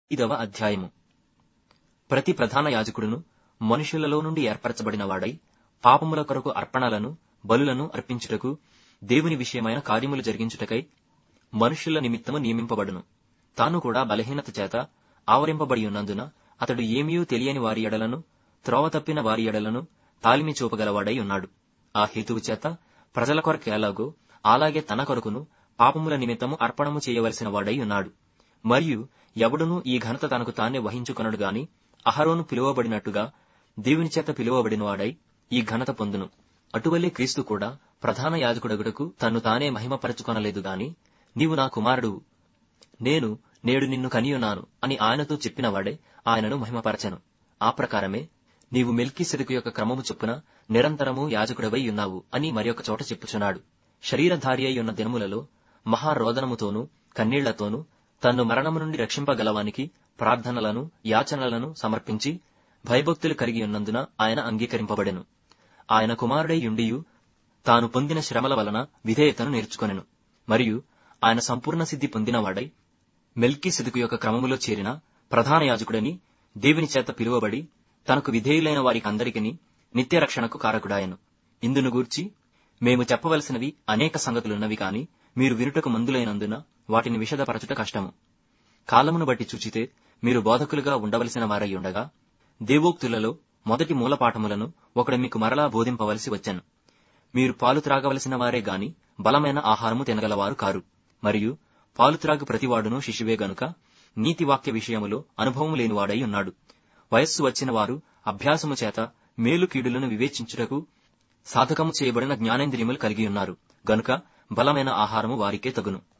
5వ అధ్యాయము. ప్రతి ప్రధాన యాజకుడును మనుషులలో నుండి ఏర్పరచబడిన వాడై పాపముల కొరకు అర్పణలను బలులను అర్పించుటకు దేవుని విషయమైన కార్యములు జరిగించుటకై మనుష్యుల నిమిత్తము నియమింపబడును. తాను కూడా బలహీనత చేత ఆవరింపబడి ఉన్నందున అతడు ఏమీయూ తెలియని వారి ఎడలను త్రోవ తప్పిన వారి ఎడలను తాలిమి చూపగలవాడై ఉన్నాడు. ఆ హేతువు చేత ప్రజల కొరకు ఎలాగో అలాగే తన కొరకును పాపముల నిమిత్తము అర్పణము చేయవలసిన వాడై ఉన్నాడు. మరియు ఎవడునూ ఈ ఘనత తనకు తానే వహించుకొనడు గాని అహరోను పిలువబడినట్టుగా దేవుని చేత పిలువబడిన వాడై ఈ ఘనత పొందును. అటువల్లే క్రీస్తు కూడా ప్రధాన యాజకుడగుటకు తన్ను తానే మహిమపరచుకొనలేదు గాని, నీవు నా కుమారుడువు, నేను నేడు నిన్ను కనియున్నాను అని ఆయనతో చెప్పినవాడే ఆయనను మహిమపరచెను. ఆ ప్రకారమే నీవు మెల్కీసెదెకు యొక్క క్రమము చొప్పున నిరంతరము యాజకుడవై ఉన్నావు అని మరొక చోట చెప్పుచున్నాడు. శరీరధారి అయి ఉన్న దినములలో మహారోదనముతోనూ కన్నీళ్లతోనూ తన్ను మరణము నుండి రక్షింపగలవానికి ప్రార్థనలను యాచనలను సమర్పించి భయభక్తులు కలిగి ఉన్నందున ఆయన అంగీకరింపబడెను. ఆయన కుమారుడై యుండియు తాను పొందిన శ్రమల వలన విధేయతను నేర్చుకొనెను. మరియు ఆయన సంపూర్ణ సిద్ధి పొందినవాడై మెల్కీసెదెకు యొక్క క్రమములో చేరిన ప్రధాన యాజకుడని దేవుని చేత పిలువబడి తనకు విధేయులైన వారికి అందరికీ నిత్య రక్షణకు కారకుడాయను. ఇందును గూర్చి మేము చెప్పవలసినవి అనేక సంగతులున్నవి కాని మీరు వినుటకు మందులైనందున వాటిని విషదపరచుట కష్టము. కాలమును బట్టి చూచితే మీరు బోధకులుగా ఉండవలసిన వారై ఉండగా దేవోక్తులలో మొదటి మూలపాఠములను ఒకడు మీకు మరలా బోధింపవలసి వచ్చెను. మీరు పాలు త్రాగవలసిన వారే గాని బలమైన ఆహారము తినగలవారు కారు. మరియు పాలు త్రాగు ప్రతివాడును శిశువే గనుక నీతి వాక్య విషయములో అనుభవం లేనివాడై ఉన్నాడు. వయస్సు వచ్చిన వారు అభ్యాసము చేత మేలు కీడులను వివేచించుటకు సాధకము చేయబడిన జ్ఞానేంద్రియములు కలిగి ఉన్నారు గనుక బలమైన ఆహారము వారికే తగును.